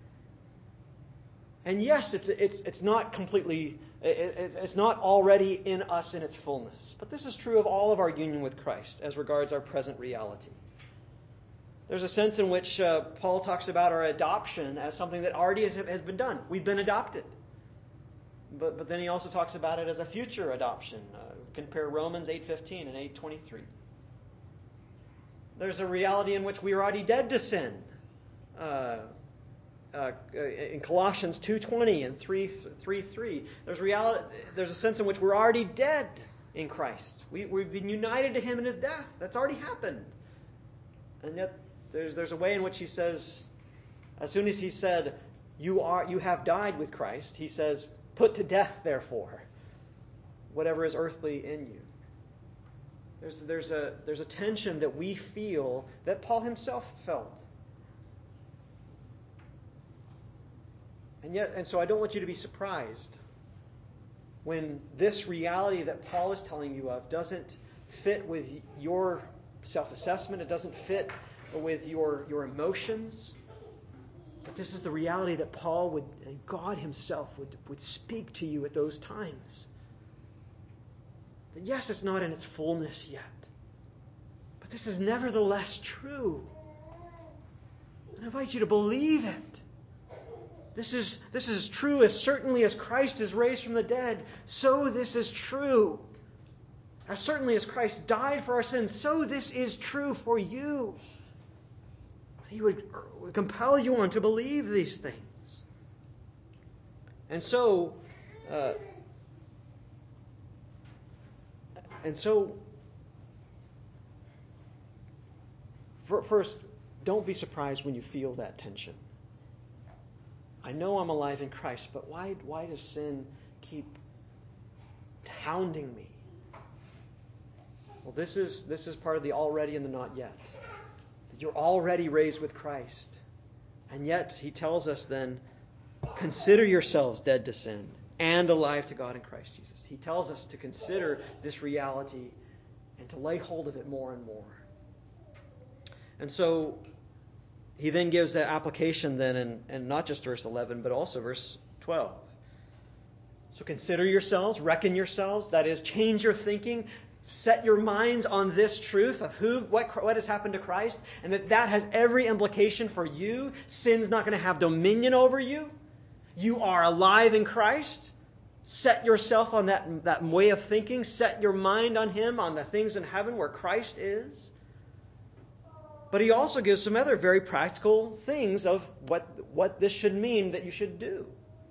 And yes, it's not completely, it's not already in us in its fullness. But this is true of all of our union with Christ as regards our present reality. There's a sense in which Paul talks about our adoption as something that already has been done. We've been adopted. But then he also talks about it as a future adoption. Compare Romans 8:15 and 8:23. There's a reality in which we are already dead to sin. In Colossians 2:20 and 3:3, there's a sense in which we're already dead in Christ. We've been united to Him in His death. That's already happened. And yet there's a way in which he says, as soon as he said, you have died with Christ, he says, put to death, therefore, whatever is earthly in you. There's a tension that we feel that Paul himself felt. And so I don't want you to be surprised when this reality that Paul is telling you of doesn't fit with your self-assessment. It doesn't fit with your emotions. But this is the reality that God himself would speak to you at those times. That yes, it's not in its fullness yet. But this is nevertheless true. And I invite you to believe it. This is true as certainly as Christ is raised from the dead. So this is true. As certainly as Christ died for our sins, so this is true for you. He would compel you on to believe these things. And so, first, don't be surprised when you feel that tension. I know I'm alive in Christ, but why does sin keep hounding me? Well, this is part of the already and the not yet. That you're already raised with Christ. And yet, he tells us then, consider yourselves dead to sin and alive to God in Christ Jesus. He tells us to consider this reality and to lay hold of it more and more. And so, he then gives that application then in not just verse 11, but also verse 12. So consider yourselves, reckon yourselves, that is, change your thinking, set your minds on this truth of what has happened to Christ, and that has every implication for you. Sin's not going to have dominion over you. You are alive in Christ. Set yourself on that way of thinking. Set your mind on Him, on the things in heaven where Christ is. But he also gives some other very practical things of what this should mean that you should do.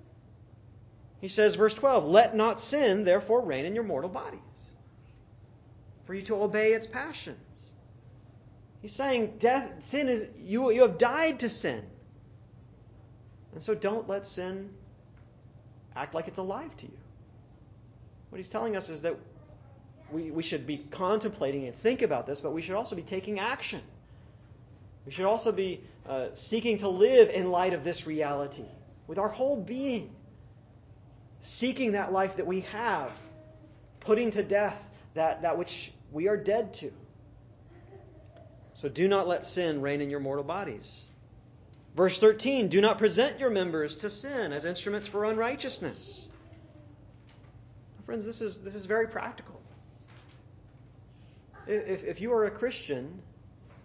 He says, verse 12, let not sin therefore reign in your mortal bodies, for you to obey its passions. He's saying sin is you have died to sin. And so don't let sin act like it's alive to you. What he's telling us is that we should be contemplating and think about this, but we should also be taking action. We should also be seeking to live in light of this reality with our whole being, seeking that life that we have, putting to death that which we are dead to. So do not let sin reign in your mortal bodies. Verse 13, do not present your members to sin as instruments for unrighteousness. Friends, this is very practical. If you are a Christian,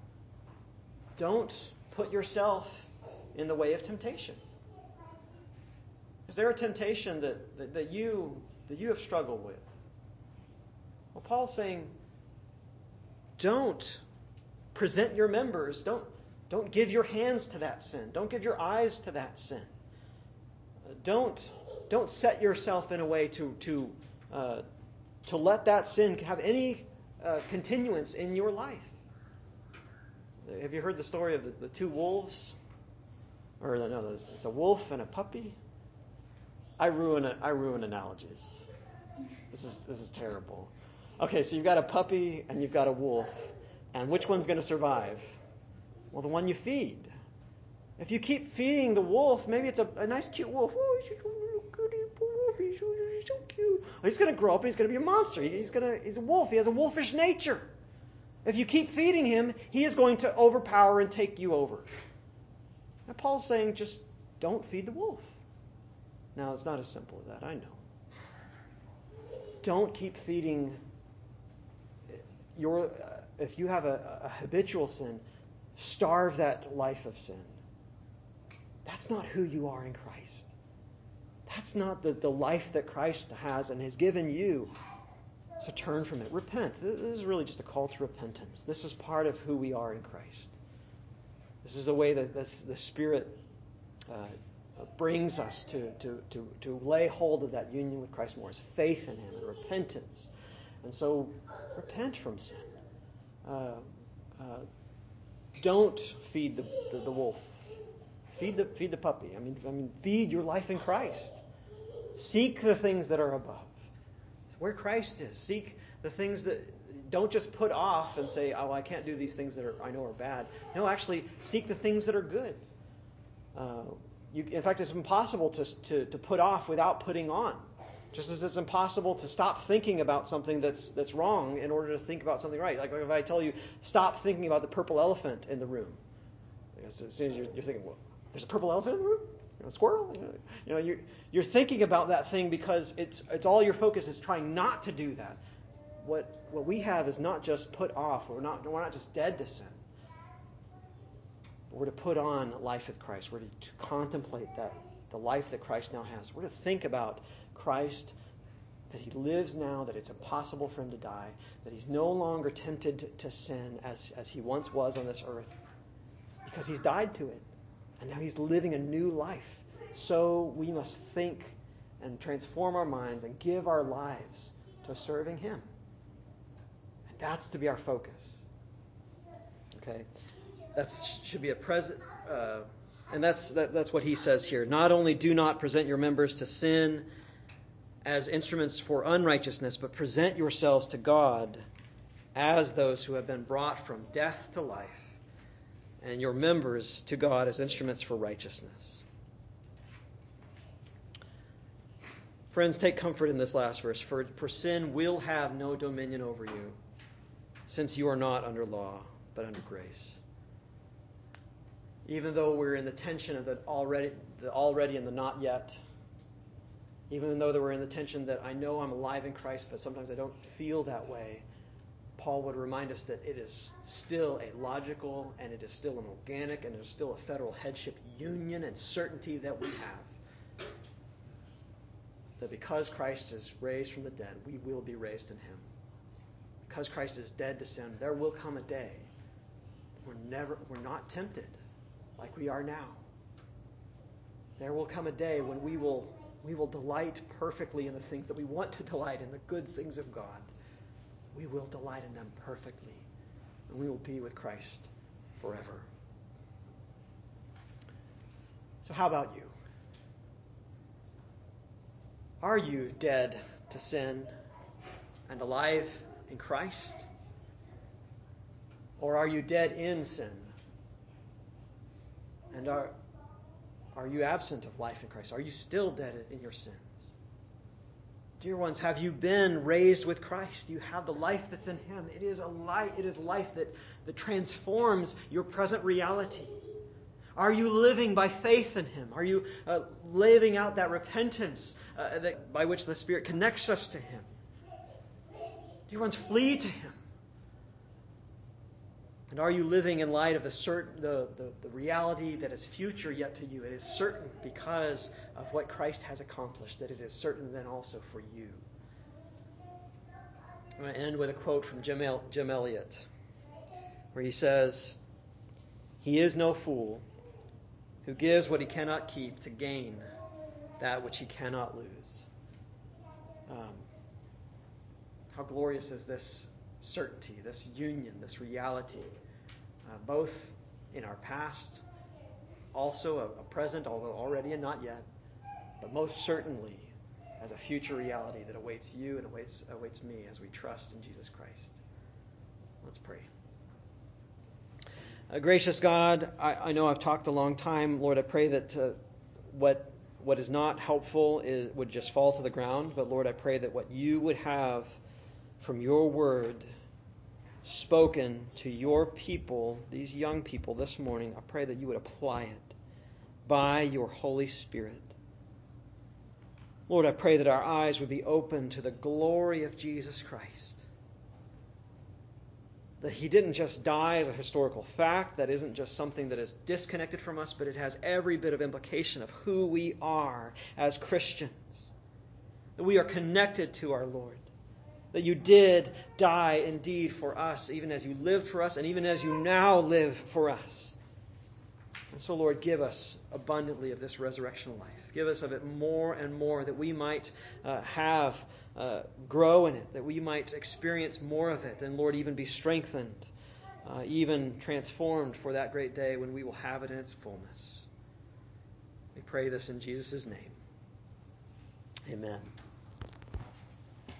don't put yourself in the way of temptation. Is there a temptation that you have struggled with? Well, Paul's saying, don't present your members. Don't give your hands to that sin. Don't give your eyes to that sin. Don't set yourself in a way to let that sin have any continuance in your life. Have you heard the story of the two wolves? Or no, it's a wolf and a puppy. I ruin analogies. This is terrible. Okay, so you've got a puppy and you've got a wolf, and which one's going to survive? Well, the one you feed. If you keep feeding the wolf, maybe it's a nice, cute wolf. Oh, he's a little goody wolf. He's so cute. He's going to grow up and he's going to be a monster. He's a wolf. He has a wolfish nature. If you keep feeding him, he is going to overpower and take you over. Now, Paul's saying, just don't feed the wolf. Now, it's not as simple as that, I know. Don't keep feeding if you have a habitual sin, starve that life of sin. That's not who you are in Christ. That's not the life that Christ has and has given you. So turn from it. Repent. This is really just a call to repentance. This is part of who we are in Christ. This is the way that the Spirit brings us to lay hold of that union with Christ more, as faith in Him and repentance. And so repent from sin. Don't feed the wolf. Feed the puppy. I mean, feed your life in Christ. Seek the things that are above. Where Christ is. Seek the things that don't just put off and say, "Oh, I can't do these things that I know are bad." No, actually, seek the things that are good. In fact, it's impossible to put off without putting on. Just as it's impossible to stop thinking about something that's wrong in order to think about something right. Like if I tell you, stop thinking about the purple elephant in the room. Because as soon as you're thinking, well, there's a purple elephant in the room? A squirrel? You're thinking about that thing because it's all your focus is trying not to do that. What we have is not just put off. We're not just dead to sin. But we're to put on life with Christ. We're to contemplate the life that Christ now has. We're to think about Christ, that He lives now, that it's impossible for Him to die, that He's no longer tempted to sin as He once was on this earth, because He's died to it. And now He's living a new life. So we must think and transform our minds and give our lives to serving Him. And that's to be our focus. Okay? That should be a present... and that's what he says here. Not only do not present your members to sin as instruments for unrighteousness, but present yourselves to God as those who have been brought from death to life, and your members to God as instruments for righteousness. Friends, take comfort in this last verse. For sin will have no dominion over you, since you are not under law, but under grace. Even though we're in the tension of the already and the not yet, even though we're in the tension that I know I'm alive in Christ, but sometimes I don't feel that way, Paul would remind us that it is still a logical and it is still an organic and it is still a federal headship union and certainty that we have. That because Christ is raised from the dead, we will be raised in Him. Because Christ is dead to sin, there will come a day we're not tempted like we are now. There will come a day when we will delight perfectly in the things that we want to delight in, the good things of God. We will delight in them perfectly, and we will be with Christ forever. So how about you? Are you dead to sin and alive in Christ? Or are you dead in sin? And are you absent of life in Christ? Are you still dead in your sins? Dear ones, have you been raised with Christ? You have the life that's in Him. It is life that transforms your present reality. Are you living by faith in Him? Are you living out that repentance by which the Spirit connects us to Him? Dear ones, flee to Him. And are you living in light of the reality that is future yet to you? It is certain because of what Christ has accomplished, that it is certain then also for you. I'm going to end with a quote from Jim Elliot, where he says, "He is no fool who gives what he cannot keep to gain that which he cannot lose." How glorious is this certainty, this union, this reality, both in our past, also a present, although already and not yet, but most certainly as a future reality that awaits you and awaits me as we trust in Jesus Christ. Let's pray. Gracious God, I know I've talked a long time. Lord, I pray that what is not helpful would just fall to the ground. But Lord, I pray that what you would have from your word spoken to your people, these young people this morning, I pray that you would apply it by your Holy Spirit. Lord, I pray that our eyes would be open to the glory of Jesus Christ. That he didn't just die as a historical fact, that isn't just something that is disconnected from us, but it has every bit of implication of who we are as Christians. That we are connected to our Lord. That you did die indeed for us, even as you lived for us, and even as you now live for us. And so, Lord, give us abundantly of this resurrection life. Give us of it more and more, that we might grow in it, that we might experience more of it, and, Lord, even be strengthened, even transformed for that great day when we will have it in its fullness. We pray this in Jesus' name. Amen.